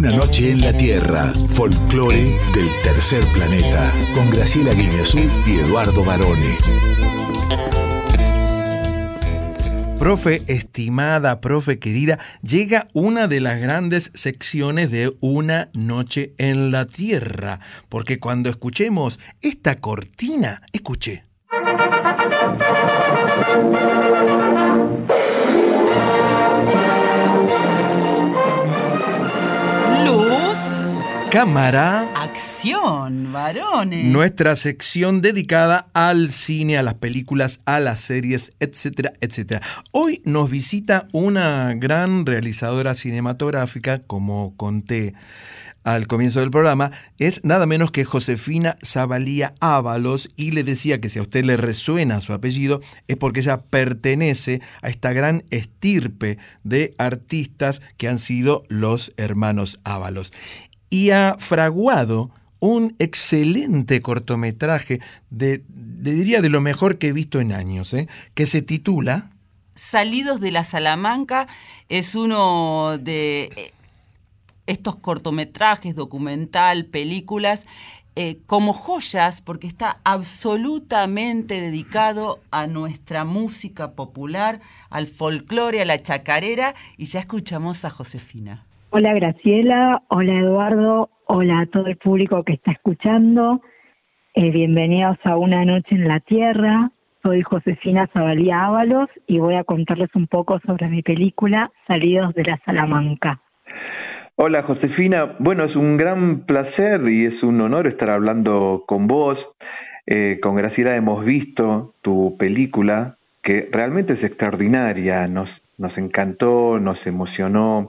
Una noche en la Tierra, folclore del tercer planeta, con Graciela Guiñazú y Eduardo Barone. Profe estimada, profe querida, llega una de las grandes secciones de Una noche en la Tierra, porque cuando escuchemos esta cortina, escuche. Luz, cámara, acción, varones. Nuestra sección dedicada al cine, a las películas, a las series, etcétera, etcétera. Hoy nos visita una gran realizadora cinematográfica, como conté al comienzo del programa, es nada menos que Josefina Zavalía Ábalos, y le decía que si a usted le resuena su apellido es porque ella pertenece a esta gran estirpe de artistas que han sido los hermanos Ábalos. Y ha fraguado un excelente cortometraje diría de lo mejor que he visto en años, que se titula Salidos de la Salamanca. Es uno de estos cortometrajes, documental, películas, como joyas, porque está absolutamente dedicado a nuestra música popular, al folclore, a la chacarera, y ya escuchamos a Josefina. Hola Graciela, hola Eduardo, hola a todo el público que está escuchando. Bienvenidos a Una noche en la Tierra. Soy Josefina Zavalía Ábalos y voy a contarles un poco sobre mi película Salidos de la Salamanca. Hola Josefina, bueno, es un gran placer y es un honor estar hablando con vos. Con Graciela hemos visto tu película, que realmente es extraordinaria, nos encantó, nos emocionó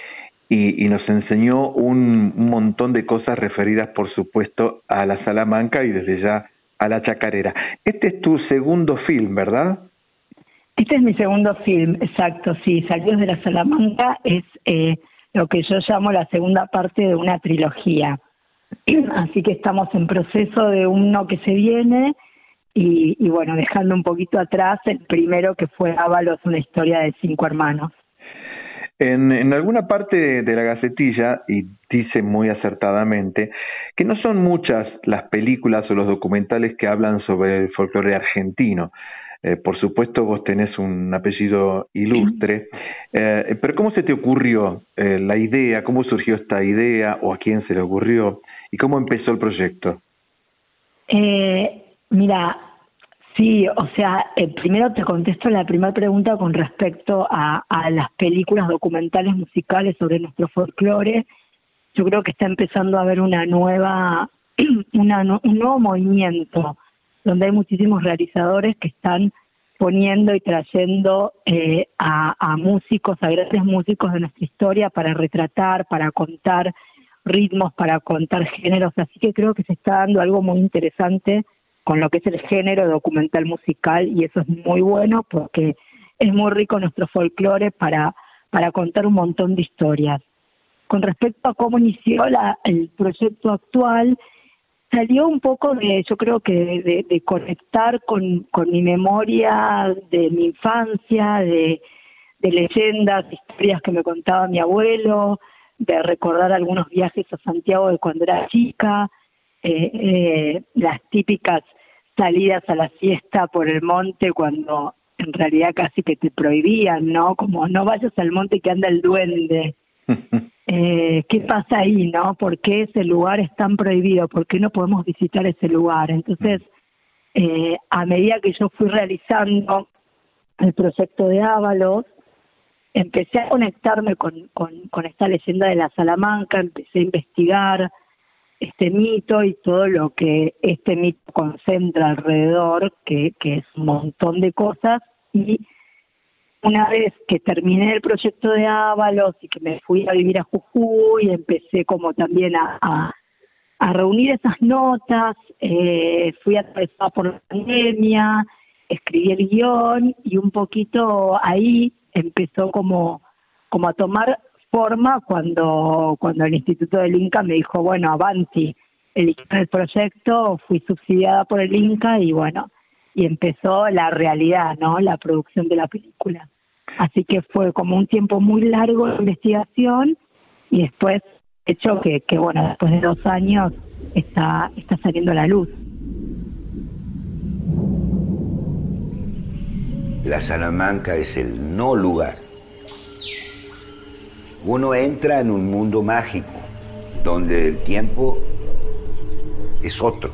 y nos enseñó un montón de cosas referidas, por supuesto, a la Salamanca y desde ya a la chacarera. Este es tu segundo film, ¿verdad? Este es mi segundo film, exacto, sí. Salidos de la Salamanca es lo que yo llamo la segunda parte de una trilogía. Así que estamos en proceso de uno que se viene y bueno, dejando un poquito atrás el primero, que fue Ábalos, una historia de 5 hermanos. En alguna parte de la Gacetilla, y dice muy acertadamente, que no son muchas las películas o los documentales que hablan sobre el folclore argentino. Por supuesto, vos tenés un apellido ilustre, pero ¿cómo se te ocurrió la idea? ¿Cómo surgió esta idea? ¿O a quién se le ocurrió? ¿Y cómo empezó el proyecto? Mira, sí, o sea, primero te contesto la primera pregunta con respecto a las películas documentales musicales sobre nuestro folclore. Yo creo que está empezando a haber un nuevo movimiento, donde hay muchísimos realizadores que están poniendo y trayendo a músicos, a grandes músicos de nuestra historia para retratar, para contar ritmos, para contar géneros. Así que creo que se está dando algo muy interesante con lo que es el género documental musical, y eso es muy bueno porque es muy rico nuestro folclore para contar un montón de historias. Con respecto a cómo inició el proyecto actual, salió un poco yo creo que de conectar con mi memoria de mi infancia, de leyendas, historias que me contaba mi abuelo, de recordar algunos viajes a Santiago de cuando era chica, las típicas salidas a la siesta por el monte cuando en realidad casi que te prohibían, ¿no? Como no vayas al monte que anda el duende. ¿Qué pasa ahí, no? ¿Por qué ese lugar es tan prohibido? ¿Por qué no podemos visitar ese lugar? Entonces, a medida que yo fui realizando el proyecto de Ábalos, empecé a conectarme con esta leyenda de la Salamanca, empecé a investigar este mito y todo lo que este mito concentra alrededor, que es un montón de cosas. Y una vez que terminé el proyecto de Ábalos y que me fui a vivir a Jujuy, empecé como también a reunir esas notas, fui atravesada por la pandemia, escribí el guión y un poquito ahí empezó como a tomar forma cuando el Instituto del Inca me dijo, bueno, avanti, eligieron el proyecto, fui subsidiada por el Inca y bueno, y empezó la realidad, ¿no? La producción de la película. Así que fue como un tiempo muy largo de investigación y después hecho que bueno, después de 2 años está saliendo a la luz. La Salamanca es el no lugar. Uno entra en un mundo mágico, donde el tiempo es otro.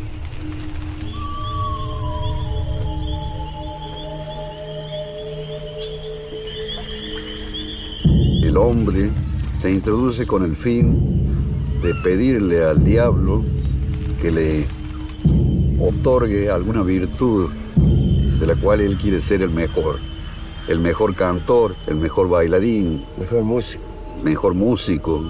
El hombre se introduce con el fin de pedirle al diablo que le otorgue alguna virtud de la cual él quiere ser el mejor cantor, el mejor bailarín, mejor músico.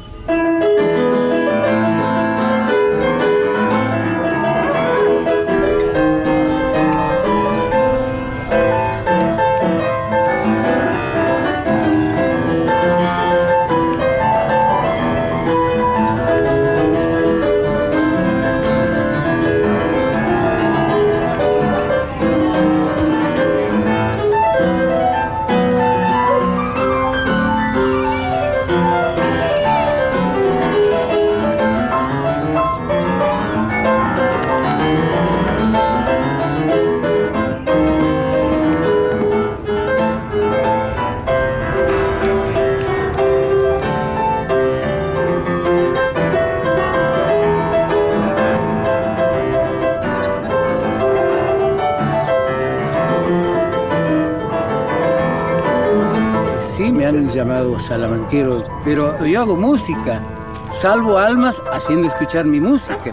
Sí, me han llamado salamanquero, pero yo hago música, salvo almas haciendo escuchar mi música.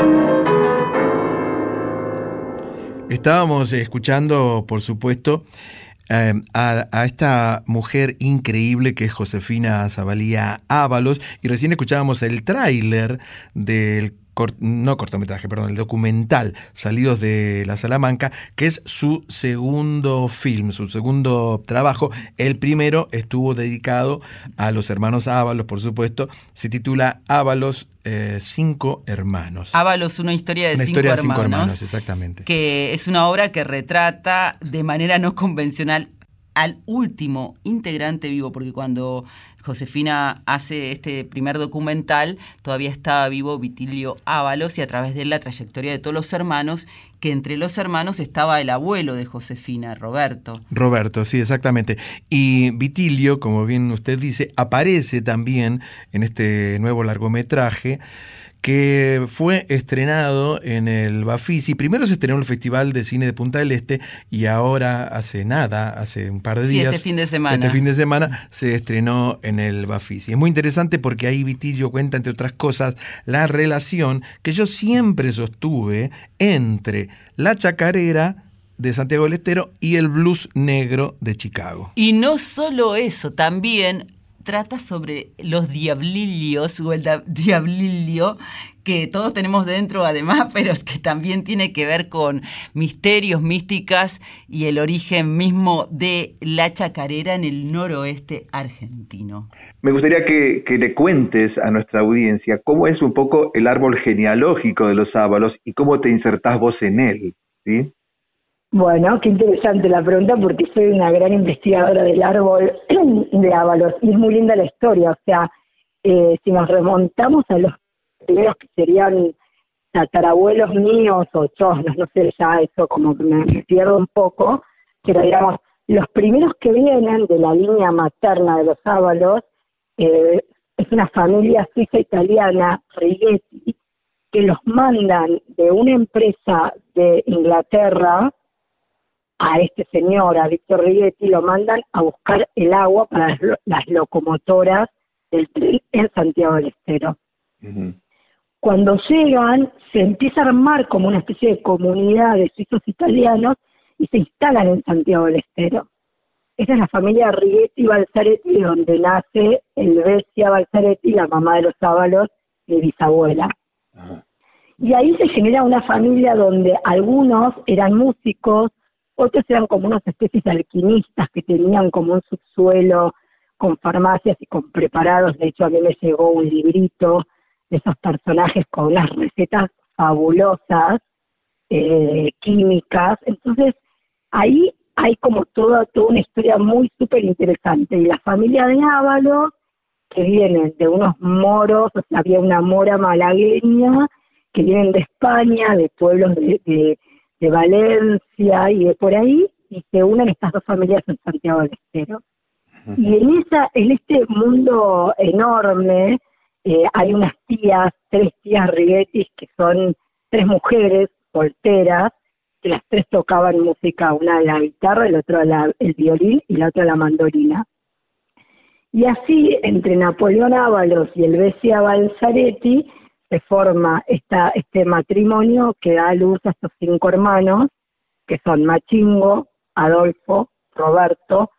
Estábamos escuchando, por supuesto, a esta mujer increíble que es Josefina Zavalía Ábalos, y recién escuchábamos el tráiler del el documental Salidos de la Salamanca, que es su segundo film, su segundo trabajo. El primero estuvo dedicado a los hermanos Ábalos, por supuesto. Se titula Ábalos, 5 hermanos. Ábalos, una historia de cinco hermanos, exactamente. Que es una obra que retrata de manera no convencional al último integrante vivo, porque cuando Josefina hace este primer documental todavía estaba vivo Vitilio Ábalos, y a través de él la trayectoria de todos los hermanos, que entre los hermanos estaba el abuelo de Josefina, Roberto. Roberto, sí, exactamente. Y Vitilio, como bien usted dice, aparece también en este nuevo largometraje que fue estrenado en el Bafisi. Primero se estrenó en el Festival de Cine de Punta del Este, y ahora hace un par de días, este fin de semana se estrenó en el Bafisi. Es muy interesante porque ahí Vitilio cuenta, entre otras cosas, la relación que yo siempre sostuve entre la chacarera de Santiago del Estero y el blues negro de Chicago. Y no solo eso, también trata sobre los diablillos o el diablillo que todos tenemos dentro, además, pero que también tiene que ver con misterios, místicas y el origen mismo de la chacarera en el noroeste argentino. Me gustaría que le cuentes a nuestra audiencia cómo es un poco el árbol genealógico de los Ábalos y cómo te insertás vos en él, ¿sí? Bueno, qué interesante la pregunta, porque soy una gran investigadora del árbol de Ábalos y es muy linda la historia. O sea, si nos remontamos a los primeros que serían tatarabuelos míos o chosnos, no sé, ya eso como que me pierdo un poco, pero digamos, los primeros que vienen de la línea materna de los Ábalos es una familia suiza-italiana, Righetti, que los mandan de una empresa de Inglaterra a este señor, a Víctor Righetti, lo mandan a buscar el agua para las locomotoras del tren en Santiago del Estero. Uh-huh. Cuando llegan, se empieza a armar como una especie de comunidad de suizos italianos y se instalan en Santiago del Estero. Esa es la familia Righetti Balzaretti, donde nace Helvecia Balzaretti, la mamá de los Ábalos, mi bisabuela. Uh-huh. Y ahí se genera una familia donde algunos eran músicos, otros eran como unas especies de alquimistas que tenían como un subsuelo con farmacias y con preparados. De hecho, a mí me llegó un librito de esos personajes con unas recetas fabulosas, químicas. Entonces, ahí hay como toda una historia muy súper interesante. Y la familia de Ábalos que vienen de unos moros, o sea, había una mora malagueña, que vienen de España, de pueblos de Valencia y de por ahí, y se unen estas dos familias en Santiago del Estero. Y en este mundo enorme hay unas tías, 3 tías Righettis, que son 3 mujeres solteras, que las 3 tocaban música, una la guitarra, el otro el violín y la otra la mandolina. Y así, entre Napoleón Ábalos y el Bessia Balzaretti, se forma este matrimonio que da a luz a estos 5 hermanos, que son Machingo, Adolfo, Roberto,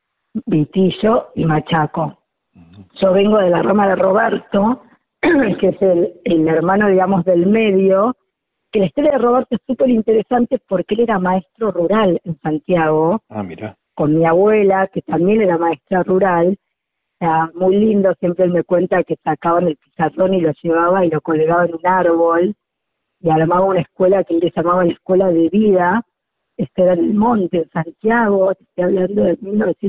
Vitillo y Machaco. Yo vengo de la rama de Roberto, que es el hermano, digamos, del medio, que la historia de Roberto es súper interesante porque él era maestro rural en Santiago, Mira. con mi abuela, que también era maestra rural. O sea, muy lindo, siempre él me cuenta que sacaban el pizarrón y lo llevaba y lo colgaba en un árbol, y armaba una escuela que él llamaba la Escuela de Vida. Esto era en el monte, en Santiago, te estoy hablando de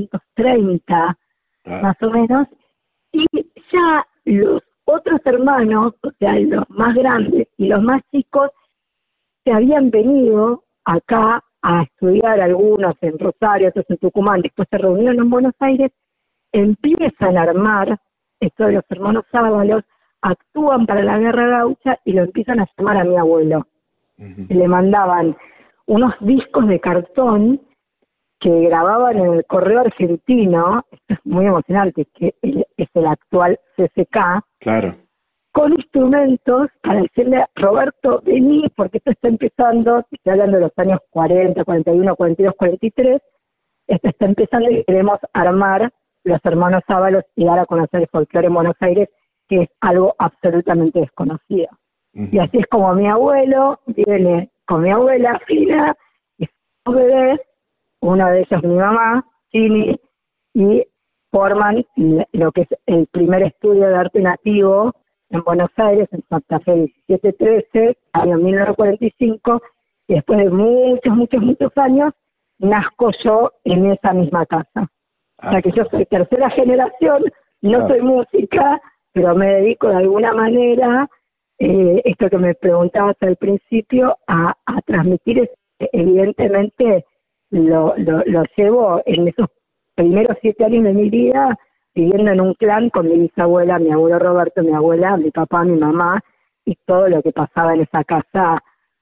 1930, más o menos, y ya los otros hermanos, o sea, los más grandes y los más chicos, se habían venido acá a estudiar, algunos en Rosario, otros en Tucumán, después se reunieron en Buenos Aires, empiezan a armar, esto de los hermanos Ábalos, actúan para la Guerra Gaucha y lo empiezan a llamar a mi abuelo. Y le mandaban unos discos de cartón que grababan en el Correo Argentino, esto es muy emocionante, que es el actual CCK, Claro. con instrumentos para decirle, Roberto, vení, porque esto está empezando, estoy hablando de los años 40, 41, 42, 43, esto está empezando y queremos armar los hermanos Ábalos y dar a conocer el folclore en Buenos Aires, que es algo absolutamente desconocido. Y así es como mi abuelo viene con mi abuela Fina y sus bebés, uno de ellos mi mamá, Chini, y forman lo que es el primer estudio de arte nativo en Buenos Aires, en Santa Fe 1713, año 1945, y después de muchos años, nazco yo en esa misma casa. O sea que yo soy tercera generación, no soy música, pero me dedico de alguna manera, esto que me preguntabas al principio, a transmitir, evidentemente lo llevo en esos primeros 7 años de mi vida, viviendo en un clan con mi bisabuela, mi abuelo Roberto, mi abuela, mi papá, mi mamá, y todo lo que pasaba en esa casa,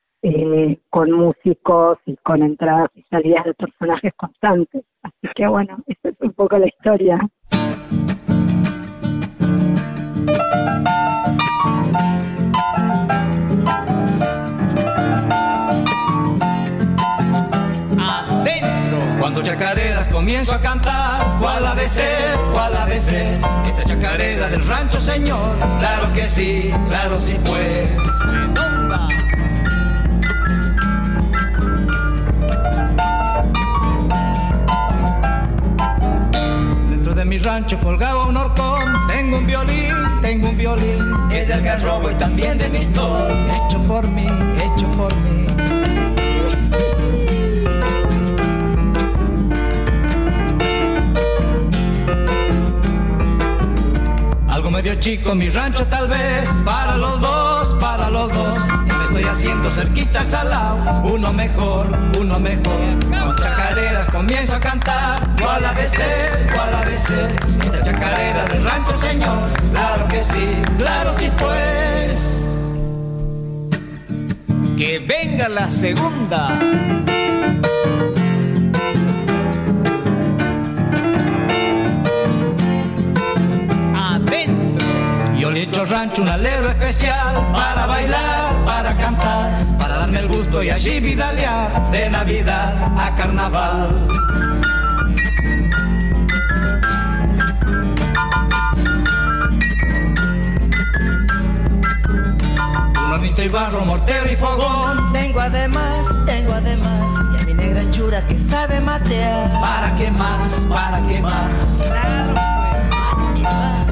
con músicos y con entradas y salidas de personajes constantes. Así que bueno, esa es un poco la historia. Cuando chacareras comienzo a cantar, ¿cuál ha de ser? ¿Cuál ha de ser? Esta chacarera del rancho, señor. Claro que sí, claro sí pues. ¡Redonda! Dentro de mi rancho colgaba un horcón. Tengo un violín. Es del garrobo y también de mi store. Hecho por mí, hecho por mí. Algo medio chico mi rancho tal vez, para los dos, y me estoy haciendo cerquita al salao, uno mejor, con chacareras comienzo a cantar, ¿cuál ha de ser? Esta chacarera del rancho, señor, claro sí pues. Que venga la segunda. Yo le echo rancho un alero especial para bailar, para cantar, para darme el gusto y allí vidalear de Navidad a Carnaval. Un hornito y barro, mortero y fogón. Tengo además, y a mi negra chura que sabe matear. ¿Para qué más? Claro pues, ¿para qué más?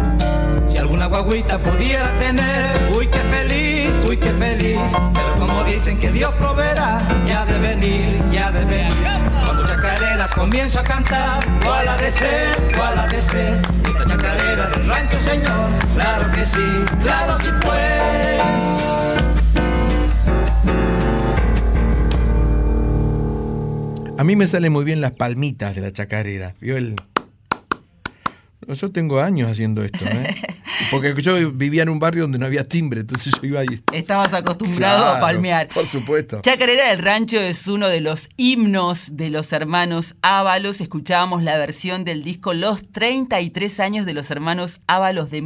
Si alguna guaguita pudiera tener, uy qué feliz, pero como dicen que Dios proveerá, ya de venir, ya de venir. Cuando chacareras comienzo a cantar, cuál ha de ser, cuál ha de ser. Esta chacarera del rancho, señor, claro que sí pues. A mí me salen muy bien las palmitas de la chacarera. ¿Vio el...? Yo tengo años haciendo esto, ¿eh? Porque yo vivía en un barrio donde no había timbre, entonces yo iba ahí. Estabas acostumbrado a palmear. Por supuesto. Chacarera del Rancho es uno de los himnos de los hermanos Ábalos. Escuchábamos la versión del disco Los 33 años de los hermanos Ábalos de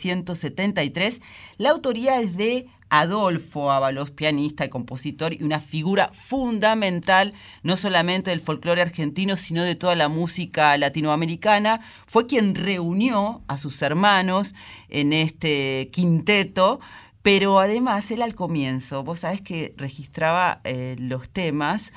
1973. La autoría es de Adolfo Ábalos, pianista y compositor, y una figura fundamental no solamente del folclore argentino, sino de toda la música latinoamericana. Fue quien reunió a sus hermanos en este quinteto, pero además él al comienzo, vos sabés que registraba los temas,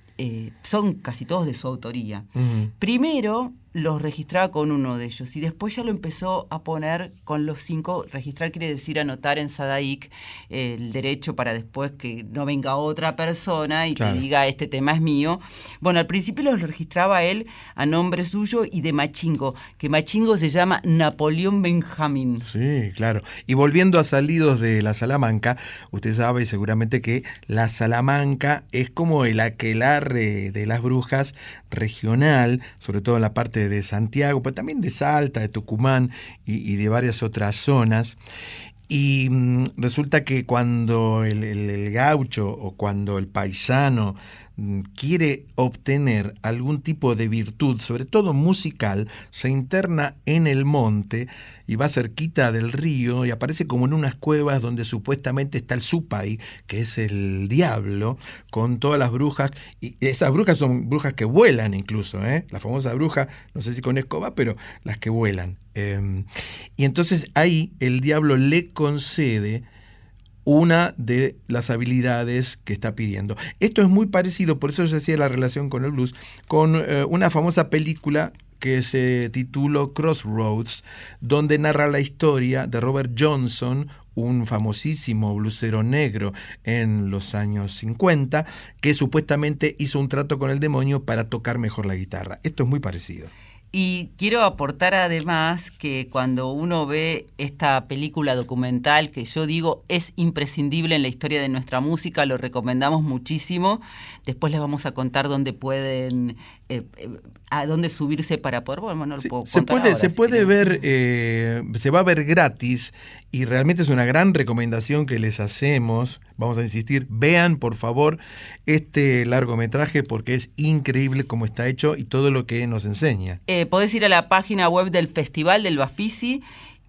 son casi todos de su autoría. Uh-huh. Primero los registraba con uno de ellos y después ya lo empezó a poner con los 5. Registrar quiere decir anotar en Sadaic el derecho para después que no venga otra persona y claro, te diga este tema es mío. Bueno, al principio los registraba él a nombre suyo y de Machingo, que Machingo se llama Napoleón Benjamín. Sí, claro. Y volviendo a Salidos de la Salamanca, usted sabe seguramente que la Salamanca es como el aquelarre de las brujas regional, sobre todo en la parte de Santiago, pero también de Salta, de Tucumán y de varias otras zonas. Y resulta que cuando el gaucho o cuando el paisano quiere obtener algún tipo de virtud, sobre todo musical, se interna en el monte y va cerquita del río y aparece como en unas cuevas donde supuestamente está el Supay, que es el diablo, con todas las brujas, y esas brujas son brujas que vuelan incluso, la famosa bruja, no sé si con escoba, pero las que vuelan. Y entonces ahí el diablo le concede una de las habilidades que está pidiendo. Esto es muy parecido, por eso yo hacía la relación con el blues, con una famosa película que se tituló Crossroads, donde narra la historia de Robert Johnson, un famosísimo blusero negro en los años 50, que supuestamente hizo un trato con el demonio para tocar mejor la guitarra. Esto es muy parecido. Y quiero aportar además que cuando uno ve esta película documental, que yo digo es imprescindible en la historia de nuestra música, lo recomendamos muchísimo. Después les vamos a contar dónde pueden, a dónde subirse para poder, bueno, no lo puedo contar ahora, se puede ver, se va a ver gratis y realmente es una gran recomendación que les hacemos. Vamos a insistir, vean por favor este largometraje porque es increíble cómo está hecho y todo lo que nos enseña. Podés ir a la página web del Festival del Bafisi,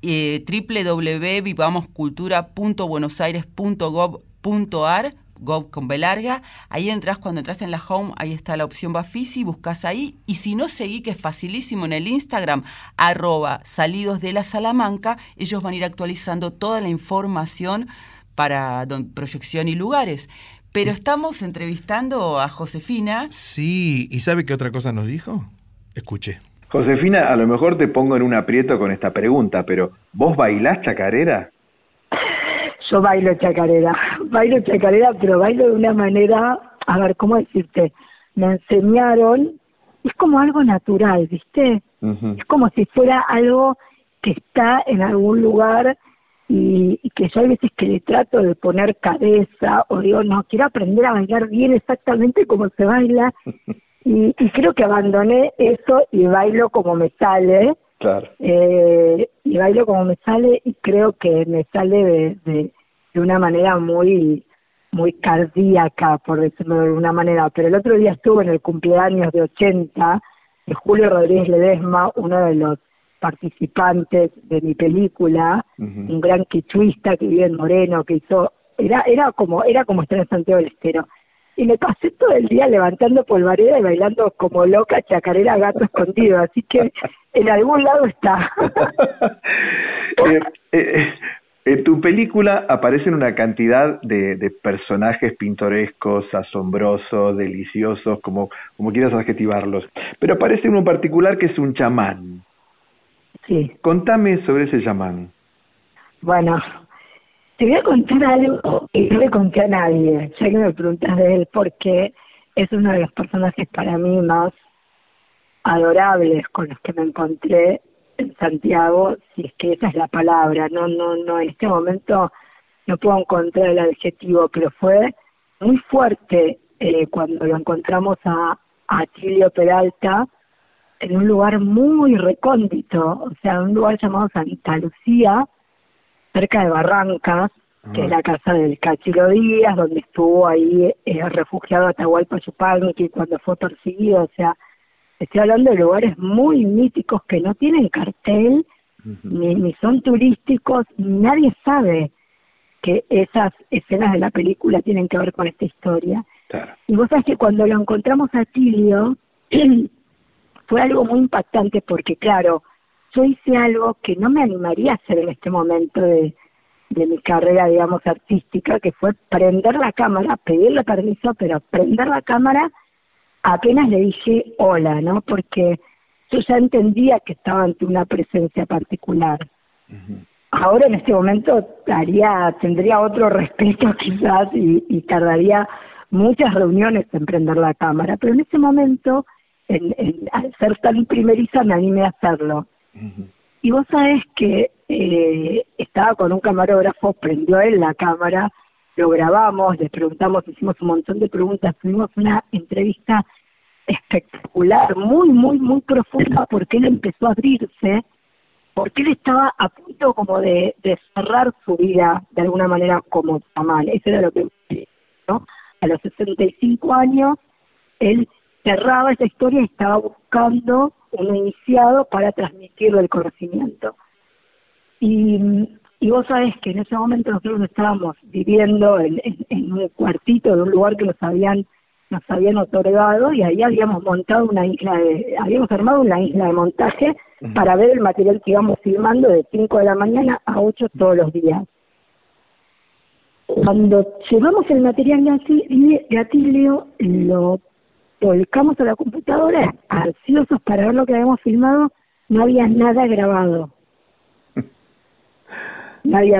www.vivamoscultura.buenosaires.gov.ar, gov con B larga. Ahí entras, cuando entras en la home, ahí está la opción Bafisi, buscas ahí. Y si no, seguí, que es facilísimo, en el Instagram, @Salidos de la Salamanca. Ellos van a ir actualizando toda la información para proyección y lugares. Pero estamos entrevistando a Josefina. Sí, ¿y sabe qué otra cosa nos dijo? Escuche. Josefina, a lo mejor te pongo en un aprieto con esta pregunta, pero ¿vos bailás chacarera? Yo bailo chacarera, pero bailo de una manera, a ver, ¿cómo decirte? Me enseñaron, es como algo natural, ¿viste? Uh-huh. Es como si fuera algo que está en algún lugar y que yo hay veces que le trato de poner cabeza o digo, no, quiero aprender a bailar bien exactamente como se baila. Y creo que abandoné eso y bailo como me sale. Claro. Y bailo como me sale y creo que me sale de una manera muy muy cardíaca, por decirlo de alguna manera. Pero el otro día estuve en el cumpleaños de 80 de Julio Rodríguez Ledesma, uno de los participantes de mi película, uh-huh, un gran quichuista que vive en Moreno, que hizo, era como estar en Santiago del Estero. Y me pasé todo el día levantando polvareda y bailando como loca chacarera gato escondido, así que en algún lado está. En tu película aparecen una cantidad de personajes pintorescos, asombrosos, deliciosos, como quieras adjetivarlos. Pero aparece uno en particular que es un chamán. Sí. Contame sobre ese chamán. Bueno, Te voy a contar algo que no le conté a nadie, ya que me preguntas de él, porque es uno de los personajes para mí más adorables con los que me encontré en Santiago, si es que esa es la palabra. No, en este momento no puedo encontrar el adjetivo, pero fue muy fuerte cuando lo encontramos a Atilio Peralta en un lugar muy recóndito, o sea, un lugar llamado Santa Lucía, cerca de Barrancas, que es la casa del Cachilo Díaz, donde estuvo ahí refugiado Atahualpa Yupanqui cuando fue perseguido. O sea, estoy hablando de lugares muy míticos que no tienen cartel, ni son turísticos, ni nadie sabe que esas escenas de la película tienen que ver con esta historia. Claro. Y vos sabés que cuando lo encontramos a Tilio, fue algo muy impactante porque, claro, yo hice algo que no me animaría a hacer en este momento de mi carrera, digamos, artística, que fue prender la cámara, pedirle permiso, pero prender la cámara apenas le dije hola, ¿no? Porque yo ya entendía que estaba ante una presencia particular. Ahora en este momento tendría otro respeto quizás y tardaría muchas reuniones en prender la cámara, pero en ese momento, al ser tan primeriza, me animé a hacerlo. Y vos sabés que estaba con un camarógrafo, prendió él la cámara, lo grabamos, le preguntamos, hicimos un montón de preguntas, tuvimos una entrevista espectacular, muy, muy, muy profunda, porque él empezó a abrirse, porque él estaba a punto como de cerrar su vida de alguna manera como chamán. Eso era lo que, ¿no? A los 65 años, él cerraba esa historia y estaba buscando un iniciado para transmitirle el conocimiento. Y vos sabés que en ese momento nosotros estábamos viviendo en un cuartito de un lugar que nos habían otorgado, y ahí habíamos armado una isla de montaje para ver el material que íbamos filmando de 5 de la mañana a 8 todos los días. Cuando llevamos el material de Atilio, lo volcamos a la computadora, ansiosos para ver lo que habíamos filmado, no había nada grabado. No había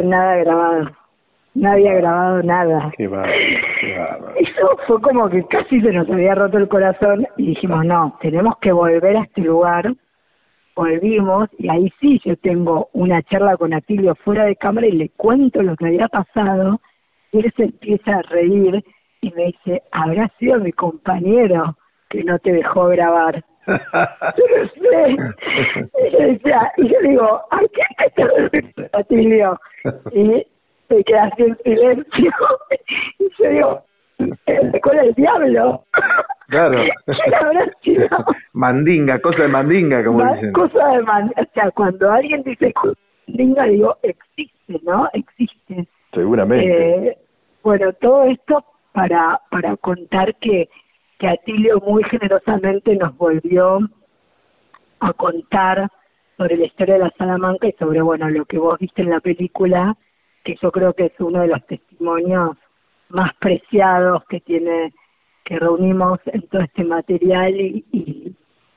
grabado nada. Qué bárbaro. Eso fue como que casi se nos había roto el corazón y dijimos, no, tenemos que volver a este lugar. Volvimos y ahí sí yo tengo una charla con Atilio fuera de cámara y le cuento lo que había pasado y él se empieza a reír y me dice, habrá sido mi compañero que no te dejó grabar. Yo no sé. Y yo digo, ¿a qué te refieres, Atilio? Y se queda así en silencio. Y yo digo, con el diablo. Claro. ¿Quién habrá sido? Mandinga, cosa de mandinga, como dicen. Cosa de mandinga. O sea, cuando alguien dice mandinga, digo, existe, ¿no? Existe. Seguramente. Bueno, todo esto para contar que Atilio muy generosamente nos volvió a contar sobre la historia de la Salamanca y sobre, bueno, lo que vos viste en la película, que yo creo que es uno de los testimonios más preciados que reunimos en todo este material y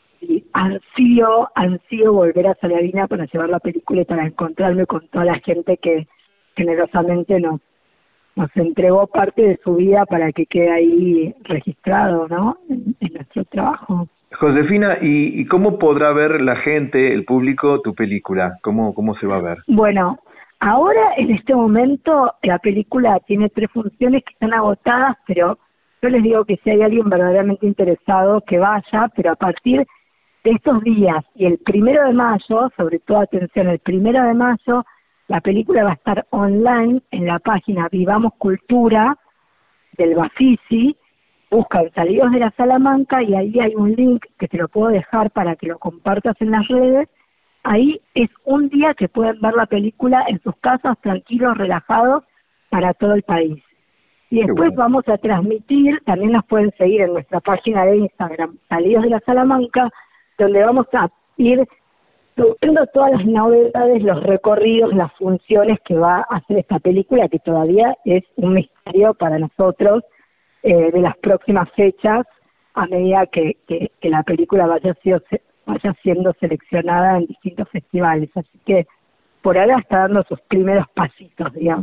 ansío volver a Saladina para llevar la película y para encontrarme con toda la gente que generosamente nos entregó parte de su vida para que quede ahí registrado, ¿no? En nuestro trabajo. Josefina, ¿y cómo podrá ver la gente, el público, tu película? ¿Cómo se va a ver? Bueno, ahora en este momento la película tiene 3 funciones que están agotadas, pero yo les digo que si hay alguien verdaderamente interesado que vaya, pero a partir de estos días y el 1 de mayo, sobre todo atención, el 1 de mayo, la película va a estar online en la página Vivamos Cultura del Bafisi, buscan Salidos de la Salamanca y ahí hay un link que te lo puedo dejar para que lo compartas en las redes. Ahí es un día que pueden ver la película en sus casas, tranquilos, relajados, para todo el país. Y después vamos a transmitir, también nos pueden seguir en nuestra página de Instagram, Salidos de la Salamanca, donde vamos a ir subiendo todas las novedades, los recorridos, las funciones que va a hacer esta película, que todavía es un misterio para nosotros, de las próximas fechas, a medida que la película vaya siendo seleccionada en distintos festivales. Así que por ahora está dando sus primeros pasitos, digamos.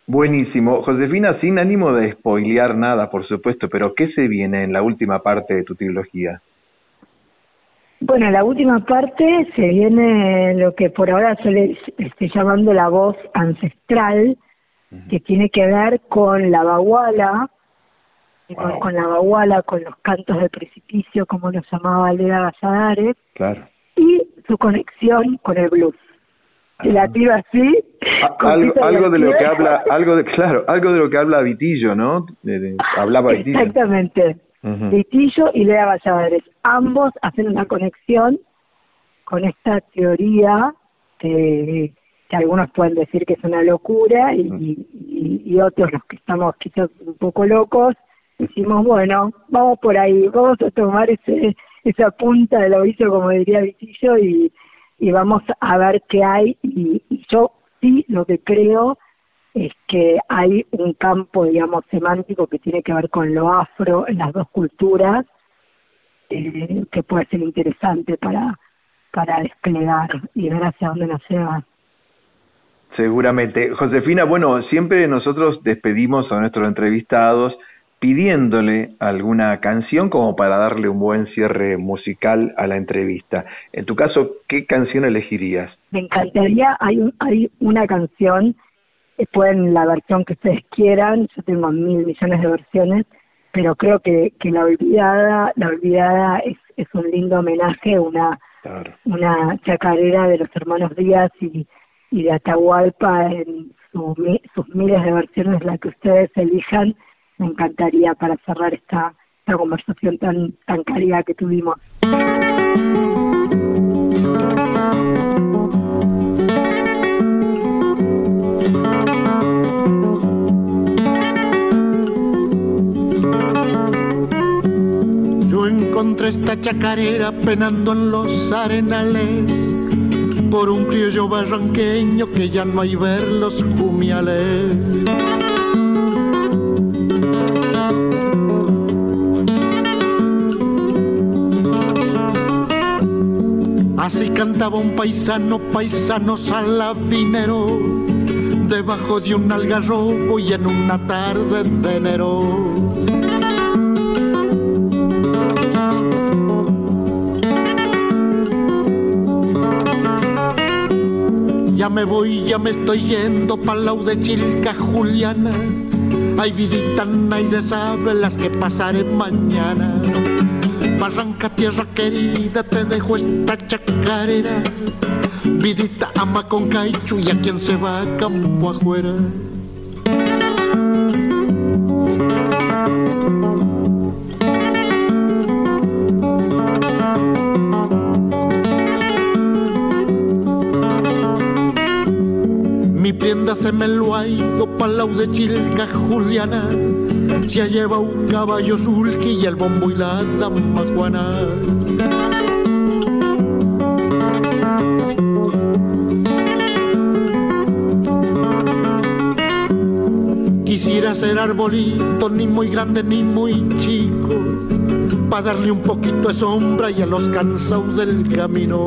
Buenísimo. Josefina, sin ánimo de spoilear nada, por supuesto, pero ¿qué se viene en la última parte de tu trilogía? Bueno, en la última parte se viene lo que por ahora se le esté llamando la voz ancestral, que tiene que ver con la baguala, con la baguala, con los cantos del precipicio, como los llamaba Leda Valladares, claro, y su conexión con el blues. Si la tiro así, algo de lo que habla, algo de lo que habla Vitillo, ¿no? Hablaba Vitillo. Exactamente. Vitillo y Leda Valladares, ambos hacen una conexión con esta teoría que algunos pueden decir que es una locura y otros, los que estamos quizás un poco locos, decimos, bueno, vamos por ahí, vamos a tomar esa punta del ovillo, como diría Vitillo, y vamos a ver qué hay. Y yo sí lo que creo es que hay un campo, digamos, semántico que tiene que ver con lo afro en las dos culturas, que puede ser interesante para desplegar y ver hacia dónde nos lleva. Seguramente. Josefina, bueno, siempre nosotros despedimos a nuestros entrevistados pidiéndole alguna canción como para darle un buen cierre musical a la entrevista. En tu caso, ¿qué canción elegirías? Me encantaría, hay una canción, pueden la versión que ustedes quieran, yo tengo 1.000 millones de versiones, pero creo que La Olvidada es un lindo homenaje, una chacarera de los hermanos Díaz y de Atahualpa en sus miles de versiones, la que ustedes elijan. Me encantaría para cerrar esta conversación tan cálida que tuvimos. Yo encontré esta chacarera penando en los arenales por un criollo barranqueño que ya no hay ver los jumiales. Así cantaba un paisano salavinero, debajo de un algarrobo y en una tarde de enero. Ya me voy, ya me estoy yendo pa'l lado de Chilca, Juliana. Ay, vidita, nay de sabe las que pasaré mañana. Barranca, tierra querida, te dejo esta chacarera. Vidita, ama con caichu y a quien se va a campo afuera. Mi prenda se me lo ha ido pa'l lado de Chilca, Juliana. Se ha llevado un caballo sulky y el bombo y la dama Juana. Quisiera ser arbolito, ni muy grande ni muy chico, pa' darle un poquito de sombra y a los cansados del camino.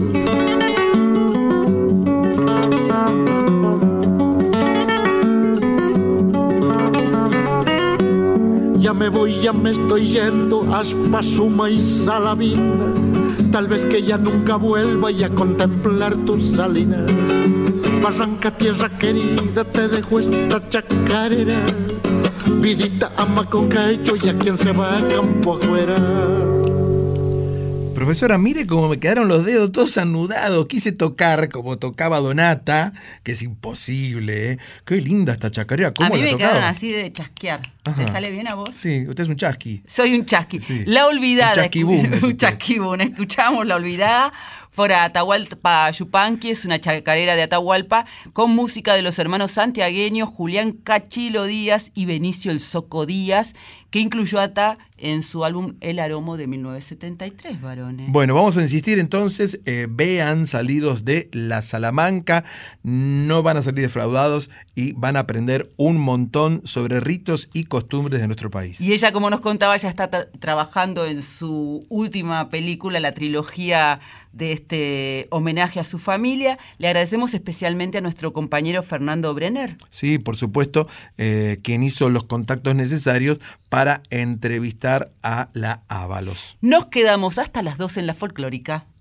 Ya me voy, ya me estoy yendo a Aspasuma y Salavina. Tal vez que ya nunca vuelva y a contemplar tus salinas. Barranca, tierra querida, te dejo esta chacarera. Vidita, ama con cacho y a quien se va a campo afuera. Profesora, mire cómo me quedaron los dedos todos anudados. Quise tocar como tocaba Donata, que es imposible, ¿eh? Qué linda esta chacarera. ¿Cómo a mí la me tocaba? quedaron así de chasquear. Ajá. ¿Te sale bien a vos? Sí, usted es un chasqui. Soy un chasqui. Sí. La Olvidada. Un chasquibún. Un chasquibún. Escuchamos La Olvidada. Fuera Atahualpa Yupanqui, es una chacarera de Atahualpa, con música de los hermanos santiagueños Julián Cachilo Díaz y Benicio El Soco Díaz, que incluyó Ata en su álbum El Aromo de 1973, varones. Bueno, vamos a insistir entonces, vean Salidos de la Salamanca, no van a salir defraudados y van a aprender un montón sobre ritos y costumbres de nuestro país. Y ella, como nos contaba, ya está trabajando en su última película, la trilogía de este homenaje a su familia. Le agradecemos especialmente a nuestro compañero Fernando Brenner. Sí, por supuesto, quien hizo los contactos necesarios para entrevistar a la Ábalos. Nos quedamos hasta las 2 en la folclórica.